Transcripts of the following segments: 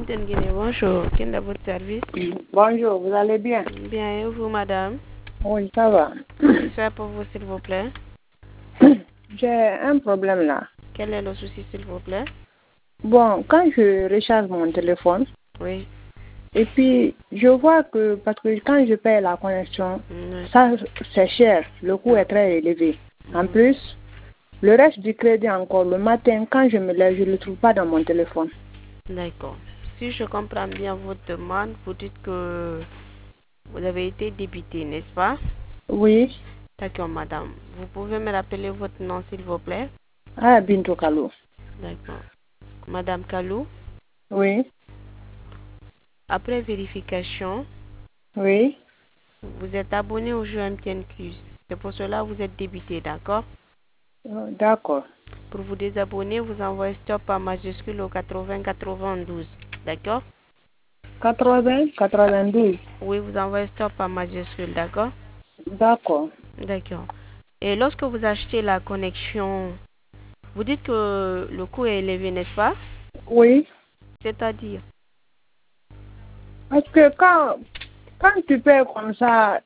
Blam Tenguine, bonjour. Quel est votre service? Bonjour, vous allez bien? Bien, et vous, madame? Oui, ça va. Que faire pour vous, s'il vous plaît? J'ai un problème là. Quel est le souci, s'il vous plaît? Bon, quand je recharge mon téléphone, Oui. et puis je vois que, parce que quand je paye la connexion, ça c'est cher, le coût est très élevé. En plus, le reste du crédit encore, le matin, quand je me lève, je ne le trouve pas dans mon téléphone. D'accord. Si je comprends bien votre demande, vous dites que vous avez été débité, n'est-ce pas? Oui. D'accord, madame. Vous pouvez me rappeler votre nom, s'il vous plaît? Ah, Bintou Kalou. D'accord. Madame Kalou, Oui. après vérification, Oui. vous êtes abonné au jeu MTN Plus. C'est pour cela que vous êtes débité, d'accord? D'accord. Pour vous désabonner, vous envoyez stop en majuscule au 80 92. D'accord? 80 92. Oui, vous envoyez stop en majuscule, d'accord? D'accord. D'accord. Et lorsque vous achetez la connexion, vous dites que le coût est élevé, n'est-ce pas? Oui. C'est-à-dire? Parce que quand tu payes comme ça,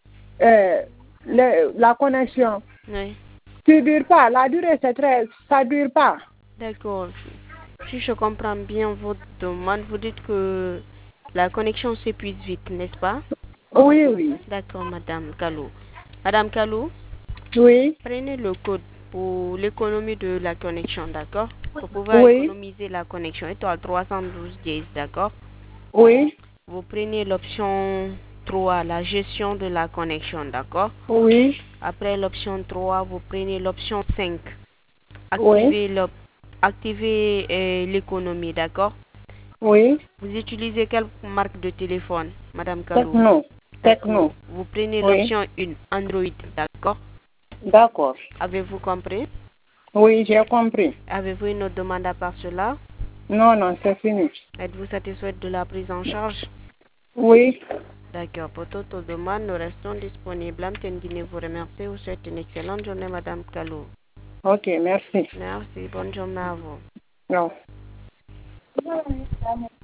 la connexion, Oui. tu dure pas. La durée, ça dure pas. D'accord. Si je comprends bien votre demande, vous dites que la connexion s'épuise vite, n'est-ce pas? Oui, oui. D'accord, Madame Kalou. Madame Kalou, Oui. prenez le code pour l'économie de la connexion, d'accord? Pour pouvoir Oui. économiser la connexion, étoile 312 dièse, d'accord? Oui. Vous prenez l'option 3, la gestion de la connexion, d'accord? Oui. Après l'option 3, vous prenez l'option 5, Oui. activer l'économie, d'accord? Oui. Vous utilisez quelle marque de téléphone, Madame Kalou? Techno. Techno. Techno. Vous prenez Oui. l'option 1, Android, d'accord? D'accord. Avez-vous compris? Oui, j'ai compris. Avez-vous une autre demande à part cela? Non, non, c'est fini. Êtes-vous satisfaite de la prise en charge? Oui. D'accord. Pour toute autre demande, nous restons disponibles. Amten Guinée vous remercie. Vous souhaite une excellente journée, Madame Kalou. Ok, merci. Merci. Bonne journée à vous. Non.